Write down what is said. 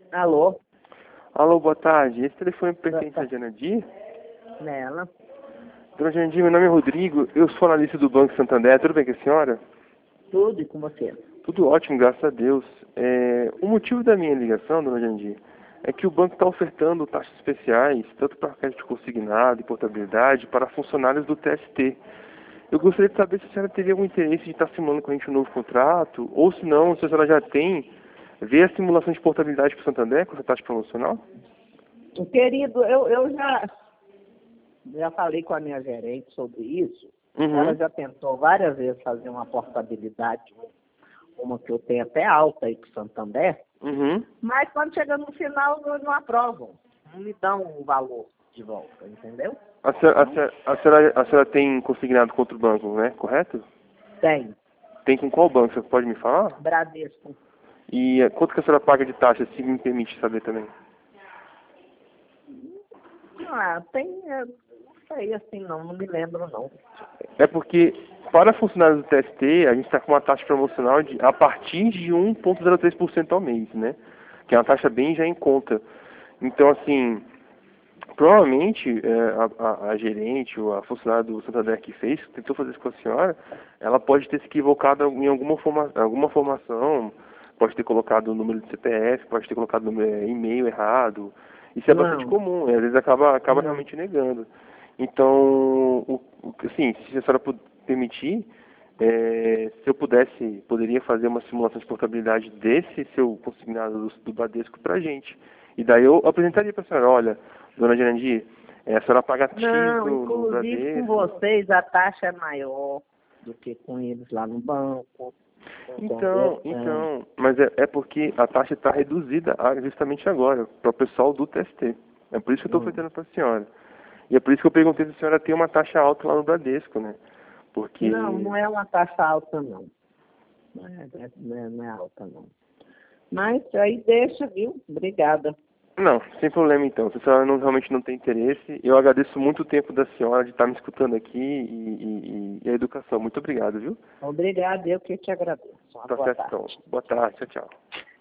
Alô? Alô, boa tarde. Esse telefone Boa pertence a tarde. Jandir? Nela. Dona Jandir, meu nome é Rodrigo, eu sou analista do Banco Santander. Tudo bem com a senhora? Tudo e com você. Tudo ótimo, graças a Deus. O motivo da minha ligação, dona Jandir, é que o banco está ofertando taxas especiais, tanto para crédito consignado e portabilidade, para funcionários do TST. Eu gostaria de saber se a senhora teria algum interesse de estar simulando com a gente um novo contrato, ou se não, se a senhora já tem, ver a simulação de portabilidade para o Santander com essa taxa promocional? Querido, eu já falei com a minha gerente sobre isso. Ela Uhum. já tentou várias vezes fazer uma portabilidade, uma que eu tenho até alta aí para o Santander, Uhum. mas quando chega no final não aprovam, não me dão o valor de volta, entendeu? A senhora tem consignado contra o banco, né? Correto? Tem. Tem com qual banco? Você pode me falar? Bradesco. E quanto que a senhora paga de taxa, se me permite saber também? Não sei assim não me lembro não. É porque, para funcionários do TST, a gente está com uma taxa promocional a partir de 1,03% ao mês, né? Que é uma taxa bem já em conta. Então, assim, provavelmente a gerente ou a funcionária do Santander que fez, que tentou fazer isso com a senhora, ela pode ter se equivocado em alguma formação, pode ter colocado o número de CPF, pode ter colocado o e-mail errado. Isso é bastante Não, comum, às vezes acaba não. realmente negando. Então, assim, se a senhora permitir, se eu poderia fazer uma simulação de portabilidade desse seu consignado do Bradesco para a gente. E daí eu apresentaria para a senhora, olha, dona Jandir, a senhora paga X Não, no inclusive com Bradesco. vocês a taxa é maior do que com eles lá no banco, entendeu? Mas é porque a taxa está reduzida justamente agora, para o pessoal do TST. É por isso que eu estou Hum. oferecendo para a senhora. E é por isso que eu perguntei se a senhora tem uma taxa alta lá no Bradesco, né? Não Porque... é uma taxa alta não. Não é alta não. Mas aí deixa, viu? Obrigada. Não, sem problema então. Se a senhora realmente não tem interesse, eu agradeço muito o tempo da senhora de estar me escutando aqui e a educação. Muito obrigado, viu? Obrigada, eu que te agradeço. Uma Tá boa certo tarde. então. Boa tarde, tchau, tchau.